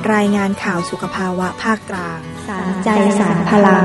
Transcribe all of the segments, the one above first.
รายงานข่าวสุขภาวะภาคกลางสารใจสารพลัง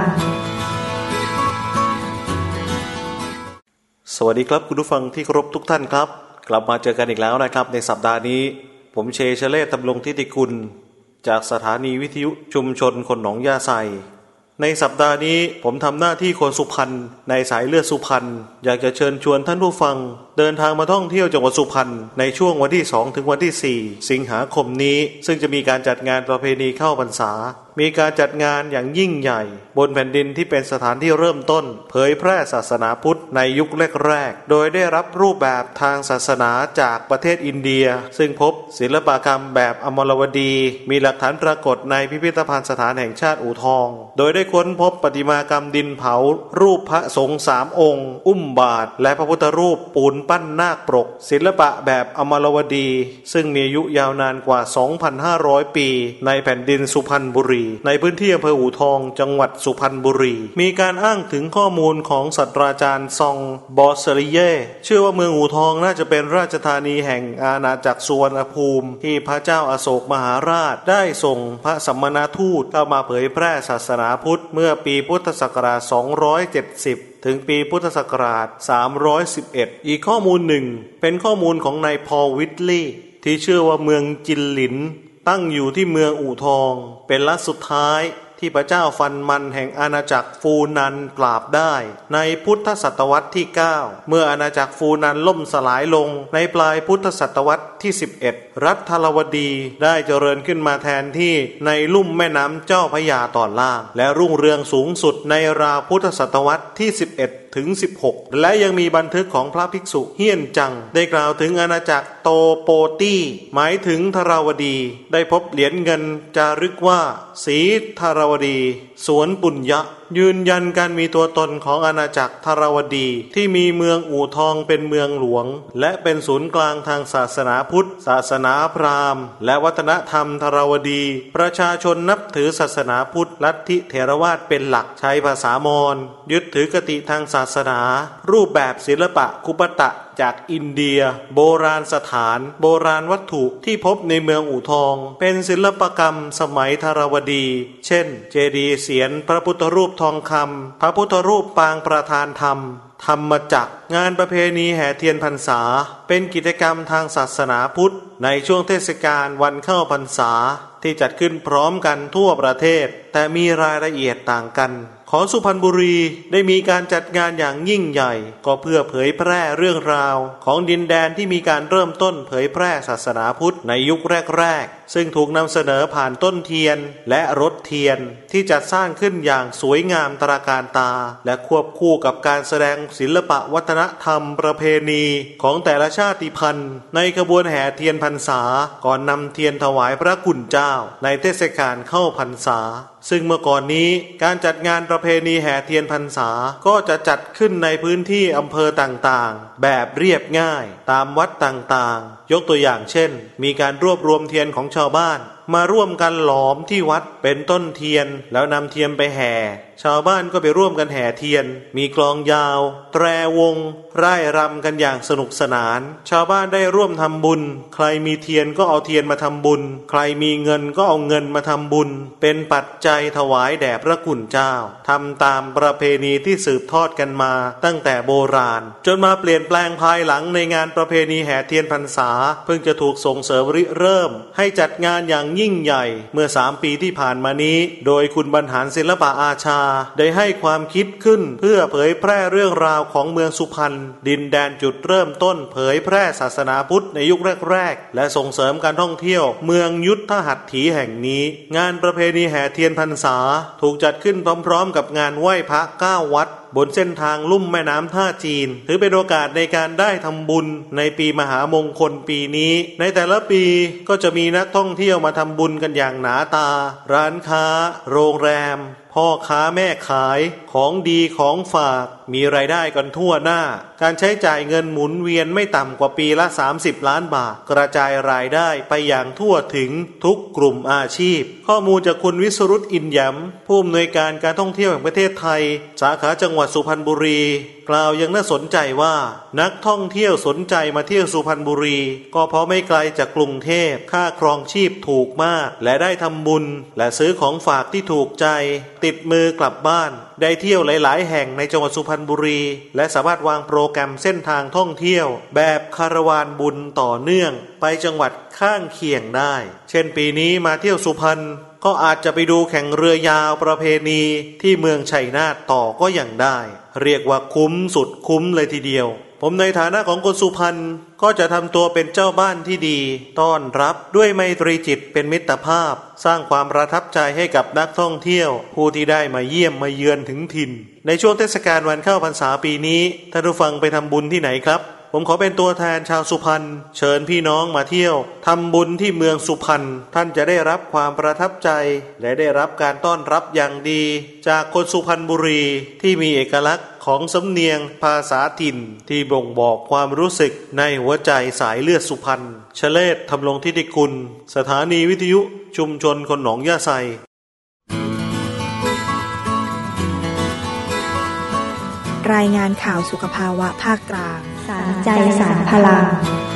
สวัสดีครับคุณผู้ฟังที่เคารพทุกท่านครับกลับมาเจอกันอีกแล้วนะครับในสัปดาห์นี้ผมเชษเล่ตำรงทิติคุณจากสถานีวิทยุชุมชนคนหนองยาไซในสัปดาห์นี้ผมทำหน้าที่คนสุพรรณในสายเลือดสุพรรณอยากจะเชิญชวนท่านผู้ฟังเดินทางมาท่องเที่ยวจังหวัดสุพรรณในช่วงวันที่2ถึงวันที่4สิงหาคมนี้ซึ่งจะมีการจัดงานประเพณีเข้าพรรษามีการจัดงานอย่างยิ่งใหญ่บนแผ่นดินที่เป็นสถานที่เริ่มต้นเผยแพร่ศาสนาพุทธในยุคแรกๆโดยได้รับรูปแบบทางศาสนาจากประเทศอินเดียซึ่งพบศิลปกรรมแบบอมรวดีมีหลักฐานปรากฏในพิพิธภัณฑ์สถานแห่งชาติอู่ทองโดยได้ค้นพบประติมากรรมดินเผารูปพระสงฆ์3 องค์อุ้มบาตรและพระพุทธรูปปูนปั้นนาคปรกศิลปะแบบอมรวดีซึ่งมีอายุยาวนานกว่า 2,500 ปีในแผ่นดินสุพรรณบุรีในพื้นที่อำเภออู่ทองจังหวัดสุพรรณบุรีมีการอ้างถึงข้อมูลของศาสตราจารย์ซองบอสริเย่เชื่อว่าเมืองอู่ทองน่าจะเป็นราชธานีแห่งอาณาจักรสุวรรณภูมิที่พระเจ้าอโศกมหาราชได้ส่งพระสัมมนาทูตเข้ามาเผยแพร่ศาสนาพุทธเมื่อปีพุทธศักราช270ถึงปีพุทธศักราช311อีกข้อมูลหนึ่งเป็นข้อมูลของนายพอลวิทลีย์ที่เชื่อว่าเมืองจินหลินตั้งอยู่ที่เมืองอู่ทองเป็นรัฐสุดท้ายที่พระเจ้าฟันมันแห่งอาณาจักรฟูนันปราบได้ในพุทธศตวรรษที่9เมื่ออาณาจักรฟูนันล่มสลายลงในปลายพุทธศตวรรษที่11รัฐทรวดีได้เจริญขึ้นมาแทนที่ในลุ่มแม่น้ำเจ้าพระยาตอนล่างและรุ่งเรืองสูงสุดในราวพุทธศตวรรษที่11ถึง16และยังมีบันทึกของพระภิกษุเฮี้ยนจังได้กล่าวถึงอาณาจักรโตโปตี้หมายถึงทราวดีได้พบเหรียญเงินจารึกว่าศรีทราวดีสวนปุญญะยืนยันการมีตัวตนของอาณาจักรทราวดีที่มีเมืองอู่ทองเป็นเมืองหลวงและเป็นศูนย์กลางทางศาสนาพุทธศาสนาพราหมณ์และวัฒนธรรมทราวดีประชาชนนับถือศาสนาพุทธลัทธิเถรวาทเป็นหลักใช้ภาษามอญยึดถือกติทางศาสนารูปแบบศิลปะคุปตะจากอินเดียโบราณสถานโบราณวัตถุที่พบในเมืองอู่ทองเป็นศิลปกรรมสมัยทราวดีเช่นเจดีย์เสียรพระพุทธรูปทองคำพระพุทธรูปปางประธานธรรมธรรมจักรงานประเพณีแห่เทียนพรรษาเป็นกิจกรรมทางศาสนาพุทธในช่วงเทศกาลวันเข้าพรรษาที่จัดขึ้นพร้อมกันทั่วประเทศแต่มีรายละเอียดต่างกันของสุพรรณบุรีได้มีการจัดงานอย่างยิ่งใหญ่ก็เพื่อเผยแพร่เรื่องราวของดินแดนที่มีการเริ่มต้นเผยแพร่ศาสนาพุทธในยุคแรกๆซึ่งถูกนำเสนอผ่านต้นเทียนและรถเทียนที่จัดสร้างขึ้นอย่างสวยงามตระการตาและควบคู่กับการแสดงศิลปะวัฒนธรรมประเพณีของแต่ละชาติพันธุ์ในขบวนแห่เทียนพรรษาก่อนนำเทียนถวายพระคุณเจ้าในเทศกาลเข้าพรรษาซึ่งเมื่อก่อนนี้การจัดงานประเพณีแห่เทียนพรรษาก็จะจัดขึ้นในพื้นที่อำเภอต่างๆแบบเรียบง่ายตามวัดต่างๆยกตัวอย่างเช่นมีการรวบรวมเทียนของชาวบ้านมาร่วมกันหลอมที่วัดเป็นต้นเทียนแล้วนำเทียนไปแห่ชาวบ้านก็ไปร่วมกันแห่เทียนมีกลองยาวแตรวงร่ายรำกันอย่างสนุกสนานชาวบ้านได้ร่วมทำบุญใครมีเทียนก็เอาเทียนมาทำบุญใครมีเงินก็เอาเงินมาทำบุญเป็นปัจจัยถวายแด่พระคุณเจ้าทำตามประเพณีที่สืบทอดกันมาตั้งแต่โบราณจนมาเปลี่ยนแปลงภายหลังในงานประเพณีแห่เทียนพรรษาเพิ่งจะถูกส่งเสริมริเริ่มให้จัดงานอย่างยิ่งใหญ่เมื่อ3 ปีที่ผ่านมานี้โดยคุณบรรหารศิลปะอาชาได้ให้ความคิดขึ้นเพื่อเผยแพร่เรื่องราวของเมืองสุพรรณดินแดนจุดเริ่มต้นเผยแพร่ศาสนาพุทธในยุคแรกๆและส่งเสริมการท่องเที่ยวเมืองยุทธหัตถีแห่งนี้งานประเพณีแห่เทียนพรรษาถูกจัดขึ้นพร้อมๆกับงานไหว้พระ9 วัดบนเส้นทางลุ่มแม่น้ำท่าจีนถือเป็นโอกาสในการได้ทำบุญในปีมหามงคลปีนี้ในแต่ละปีก็จะมีนักท่องเที่ยวมาทำบุญกันอย่างหนาตาร้านค้าโรงแรมพ่อค้าแม่ขายของดีของฝากมีรายได้กันทั่วหน้าการใช้จ่ายเงินหมุนเวียนไม่ต่ำกว่าปีละ30 ล้านบาทกระจายรายได้ไปอย่างทั่วถึงทุกกลุ่มอาชีพข้อมูลจากคุณวิสรุตอินย้ำผู้อำนวยการการท่องเที่ยวแห่งประเทศไทยสาขาจังหวัดสุพรรณบุรีกล่าวยังน่าสนใจว่านักท่องเที่ยวสนใจมาเที่ยวสุพรรณบุรีก็เพราะไม่ไกลจากกรุงเทพค่าครองชีพถูกมากและได้ทำบุญและซื้อของฝากที่ถูกใจติดมือกลับบ้านได้เที่ยวหลายๆแห่งในจังหวัดสุพรรณบุรีและสามารถวางโปรแกรมเส้นทางท่องเที่ยวแบบคาราวานบุญต่อเนื่องไปจังหวัดข้างเคียงได้เช่นปีนี้มาเที่ยวสุพรรณก็อาจจะไปดูแข่งเรือยาวประเพณีที่เมืองชัยนาทต่อก็ยังได้เรียกว่าคุ้มสุดคุ้มเลยทีเดียวผมในฐานะของคนสุพรรณก็จะทำตัวเป็นเจ้าบ้านที่ดีต้อนรับด้วยไมตรีจิตเป็นมิตรภาพสร้างความประทับใจให้กับนักท่องเที่ยวผู้ที่ได้มาเยี่ยมมาเยือนถึงถิ่นในช่วงเทศกาลวันเข้าพรรษาปีนี้ท่านผู้ฟังไปทำบุญที่ไหนครับผมขอเป็นตัวแทนชาวสุพรรณเชิญพี่น้องมาเที่ยวทำบุญที่เมืองสุพรรณท่านจะได้รับความประทับใจและได้รับการต้อนรับอย่างดีจากคนสุพรรณบุรีที่มีเอกลักษณ์ของสำเนียงภาษาถิ่นที่บ่งบอกความรู้สึกในหัวใจสายเลือดสุพรรณชเลศ ทำรงทิติคุณสถานีวิทยุชุมชนคนหนองย่าไซรายงานข่าวสุขภาวะภาคกลางสารใจสารพลัง